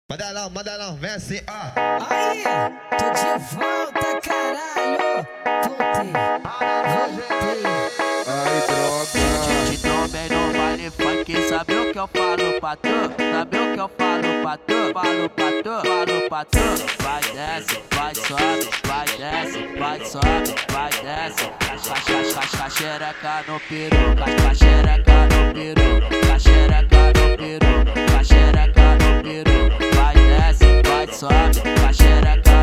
Manda não, vem assim, ó. Aí, tô de volta, caralho. Voltei. Ai, droga. Te tomei no baile funk, sabe o que eu falo pra tu? Sabe o que eu falo pra tu? Falo pra tu. Vai desce, vai sobe, vai desce, vai sobe, vai desce. Xereca no peru, xereca no peru, xereca no peru, xereca no peru. Vai desce, vai sobe, xereca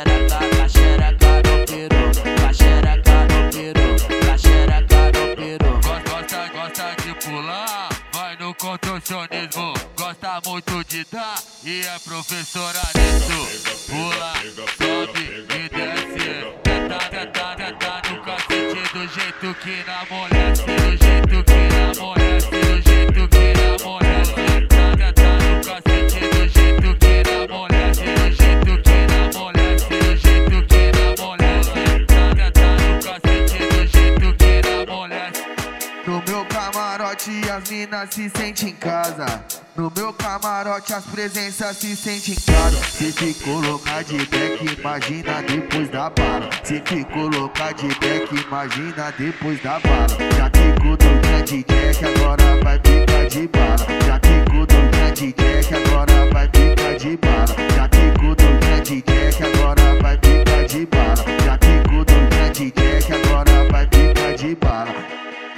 no peru, xereca no peru, xereca no peru. Gosta de pular, vai no contorcionismo. Gosta muito de dar e é professora nisso. Pula, sobe e desce. Tenta no cacete do jeito que na amolece. Do jeito que na amolece, do jeito que na amolece. Tenta no cacete do jeito que na amolece. Do jeito que na amolece, do jeito que na amolece. Tenta no cacete do jeito que na amolece. No meu camarote as minas se sentem em casa. No meu camarote as presenças se sentem em casa. Se ficou louca de back, imagina depois da bala. Se ficou louca de back, imagina depois da bala. Já ficou doidinha de Jack, agora vai ficar de bala. Já ficou doidinha de Jack, agora vai ficar de bala. Já ficou doidinha de Jack, agora vai ficar de bala. Já ficou doidinha de Jack, agora vai ficar de bala.